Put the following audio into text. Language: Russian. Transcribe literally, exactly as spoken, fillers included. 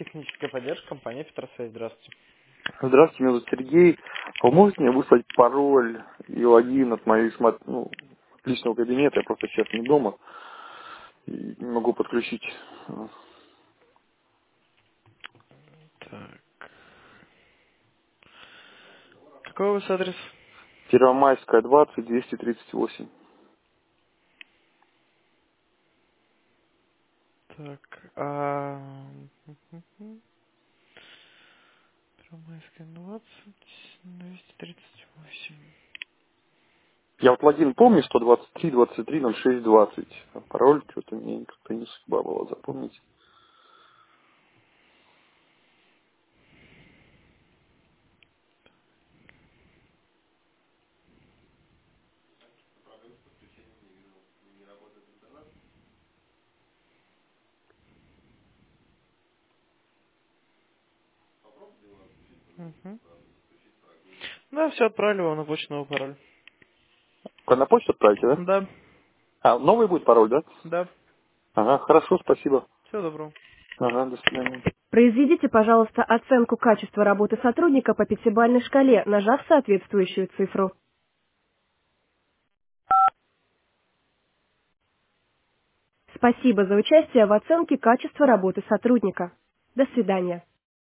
техническая поддержка, компания Петросвязь. Здравствуйте. Здравствуйте, меня зовут Сергей. Вы можете мне выслать пароль и логин от моей смарт, ну, личного кабинета? Я просто сейчас не дома и не могу подключить. Так. Какой у вас адрес? Первомайская, двадцать, двести тридцать восемь. Так. А... Первомайская, двадцать, двести тридцать восемь. Я вот логин помню, сто двадцать три двадцать три ноль шесть двадцать. А пароль что-то мне как-то не судьба была запомнить. Угу. Да, все, отправили вам на почту новый пароль. А на почту отправите, да? Да, А, новый будет пароль, да? да. Ага, хорошо, спасибо. Всего доброго. Ага, до свидания. Произведите, пожалуйста, оценку качества работы сотрудника по пятибалльной шкале, нажав соответствующую цифру. Спасибо за участие в оценке качества работы сотрудника. До свидания.